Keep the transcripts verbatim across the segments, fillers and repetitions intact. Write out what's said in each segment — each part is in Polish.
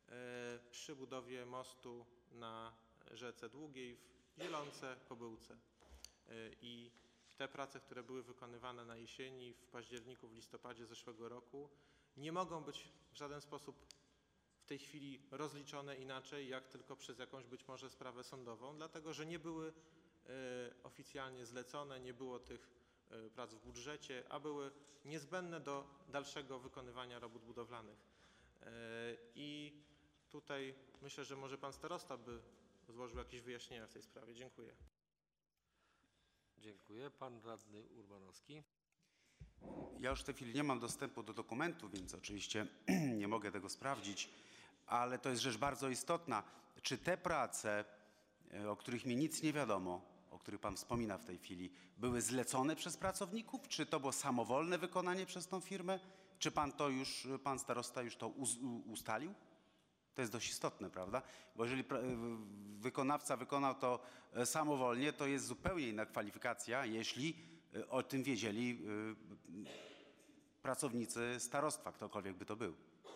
przy budowie mostu na rzece Długiej w Zielonce, Kobyłce. I te prace, które były wykonywane na jesieni, w październiku, w listopadzie zeszłego roku, nie mogą być w żaden sposób w tej chwili rozliczone inaczej, jak tylko przez jakąś być może sprawę sądową, dlatego że nie były oficjalnie zlecone, nie było tych prac w budżecie, a były niezbędne do dalszego wykonywania robót budowlanych. I tutaj myślę, że może pan starosta by złożył jakieś wyjaśnienia w tej sprawie. Dziękuję. Dziękuję. Pan radny Urbanowski. Ja już w tej chwili nie mam dostępu do dokumentu, więc oczywiście nie mogę tego sprawdzić, ale to jest rzecz bardzo istotna. Czy te prace, o których mi nic nie wiadomo, o których pan wspomina w tej chwili, były zlecone przez pracowników? Czy to było samowolne wykonanie przez tą firmę? Czy pan to już, pan starosta już to ustalił? To jest dość istotne, prawda? Bo jeżeli wykonawca wykonał to samowolnie, to jest zupełnie inna kwalifikacja, jeśli o tym wiedzieli pracownicy starostwa, ktokolwiek by to był.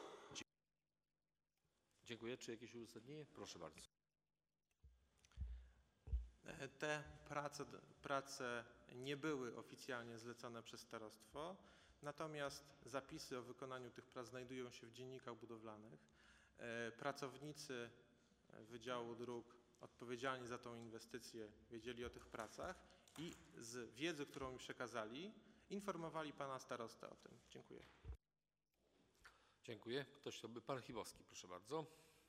Dziękuję. Czy jakieś uzasadnienie? Proszę bardzo. Te prace, prace nie były oficjalnie zlecone przez starostwo, natomiast zapisy o wykonaniu tych prac znajdują się w dziennikach budowlanych. Pracownicy Wydziału Dróg odpowiedzialni za tą inwestycję wiedzieli o tych pracach i z wiedzy, którą mi przekazali, informowali pana starostę o tym. Dziękuję. Dziękuję. Ktoś chciałby? Pan Chybowski, proszę bardzo.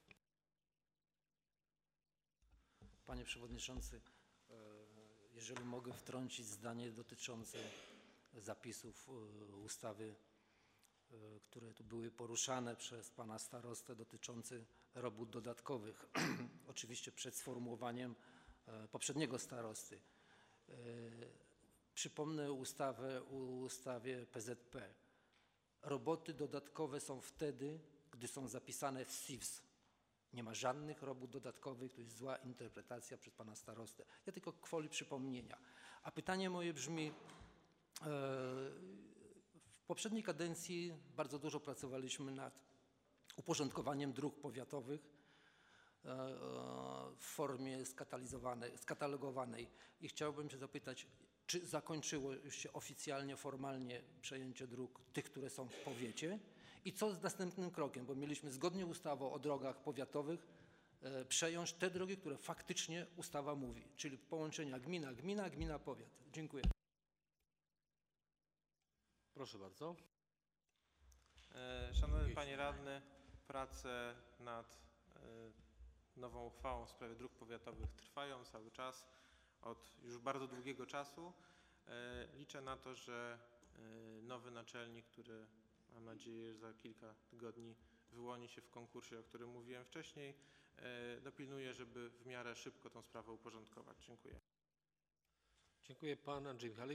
Panie Przewodniczący, jeżeli mogę wtrącić zdanie dotyczące zapisów ustawy, które tu były poruszane przez pana starostę, dotyczące robót dodatkowych. Oczywiście przed sformułowaniem poprzedniego starosty. Przypomnę ustawę, ustawie P Z P. Roboty dodatkowe są wtedy, gdy są zapisane w S I W S. Nie ma żadnych robót dodatkowych, to jest zła interpretacja przez pana starostę. Ja tylko gwoli przypomnienia. A pytanie moje brzmi, w poprzedniej kadencji bardzo dużo pracowaliśmy nad uporządkowaniem dróg powiatowych w formie skatalogowanej i chciałbym się zapytać, czy zakończyło już się oficjalnie, formalnie przejęcie dróg tych, które są w powiecie i co z następnym krokiem, bo mieliśmy zgodnie ustawą o drogach powiatowych przejąć te drogi, które faktycznie ustawa mówi, czyli połączenia gmina, gmina, gmina, powiat. Dziękuję. Proszę bardzo. Szanowny panie radny, prace nad nową uchwałą w sprawie dróg powiatowych trwają cały czas od już bardzo długiego czasu. Liczę na to, że nowy naczelnik, który mam nadzieję, że za kilka tygodni wyłoni się w konkursie, o którym mówiłem wcześniej, dopilnuje, żeby w miarę szybko tę sprawę uporządkować. Dziękuję. Dziękuję. Pan Andrzej Michalik.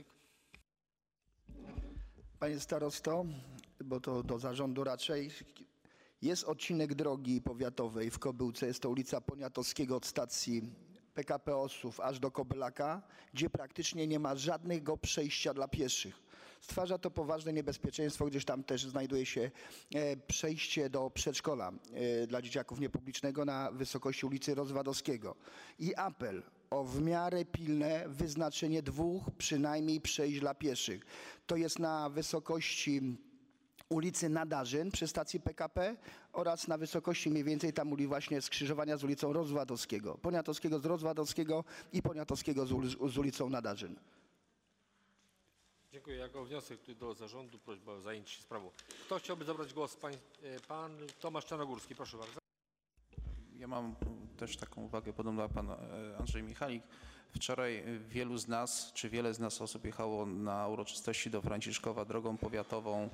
Panie starosto, bo to do zarządu raczej, jest odcinek drogi powiatowej w Kobyłce, jest to ulica Poniatowskiego od stacji P K P Ossów aż do Kobylaka, gdzie praktycznie nie ma żadnego przejścia dla pieszych. Stwarza to poważne niebezpieczeństwo, gdyż tam też znajduje się przejście do przedszkola dla dzieciaków niepublicznego na wysokości ulicy Rozwadowskiego. I apel o w miarę pilne wyznaczenie dwóch przynajmniej przejść dla pieszych. To jest na wysokości ulicy Nadarzyn przy stacji P K P oraz na wysokości mniej więcej tam uli właśnie skrzyżowania z ulicą Rozwadowskiego. Poniatowskiego z Rozwadowskiego i Poniatowskiego z, ul z ulicą Nadarzyn. Dziękuję. Jako wniosek tu do zarządu prośba o zajęcie się sprawą. Kto chciałby zabrać głos? Pan, pan Tomasz Czarnogórski, proszę bardzo. Ja mam też taką uwagę, podobną jak pan Andrzej Michalik. Wczoraj wielu z nas, czy wiele z nas osób jechało na uroczystości do Franciszkowa drogą powiatową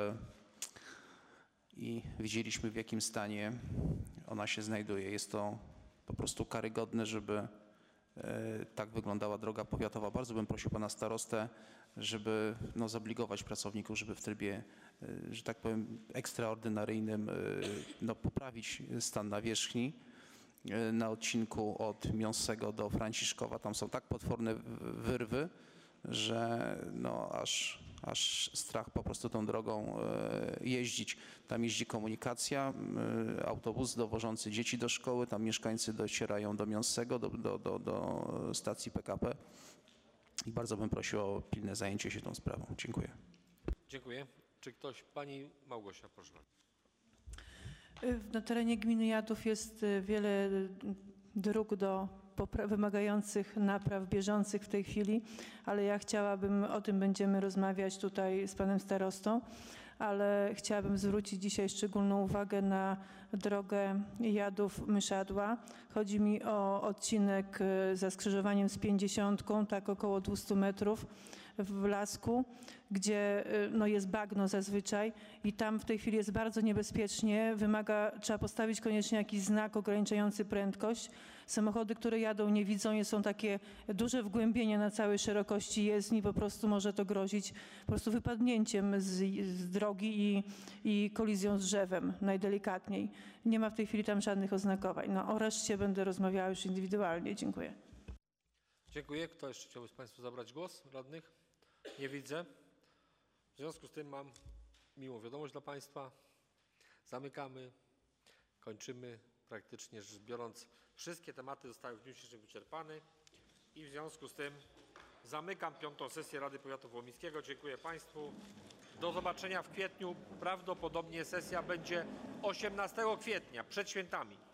i widzieliśmy, w jakim stanie ona się znajduje. Jest to po prostu karygodne, żeby tak wyglądała droga powiatowa. Bardzo bym prosił pana starostę, żeby no, zobligować pracowników, żeby w trybie, że tak powiem, ekstraordynaryjnym no, poprawić stan nawierzchni na odcinku od Miąsego do Franciszkowa. Tam są tak potworne wyrwy, że no, aż, aż strach po prostu tą drogą e, jeździć. Tam jeździ komunikacja, e, autobus dowożący dzieci do szkoły, tam mieszkańcy docierają do Miąssego, do, do, do, do stacji P K P i bardzo bym prosił o pilne zajęcie się tą sprawą. Dziękuję. Dziękuję. Czy ktoś, pani Małgosia, proszę. Na terenie gminy Jadów jest wiele dróg do popra- wymagających napraw bieżących w tej chwili, ale ja chciałabym, o tym będziemy rozmawiać tutaj z panem starostą, ale chciałabym zwrócić dzisiaj szczególną uwagę na drogę Jadów-Myszadła. Chodzi mi o odcinek za skrzyżowaniem z pięćdziesiątką, tak około dwieście metrów w lasku, gdzie no, jest bagno zazwyczaj i tam w tej chwili jest bardzo niebezpiecznie. Wymaga, trzeba postawić koniecznie jakiś znak ograniczający prędkość. Samochody, które jadą, nie widzą, nie są takie duże wgłębienia na całej szerokości jezdni, po prostu może to grozić po prostu wypadnięciem z, z drogi i, i kolizją z drzewem, najdelikatniej. Nie ma w tej chwili tam żadnych oznakowań. No, o reszcie będę rozmawiała już indywidualnie. Dziękuję. Dziękuję. Kto jeszcze chciałby z państwa zabrać głos? Radnych? Nie widzę. W związku z tym mam miłą wiadomość dla państwa. Zamykamy, kończymy. Praktycznie rzecz biorąc, wszystkie tematy zostały w dniu dzisiejszym wyczerpane i w związku z tym zamykam piątą sesję Rady Powiatu Wołomińskiego. Dziękuję państwu. Do zobaczenia w kwietniu. Prawdopodobnie sesja będzie osiemnastego kwietnia, przed świętami.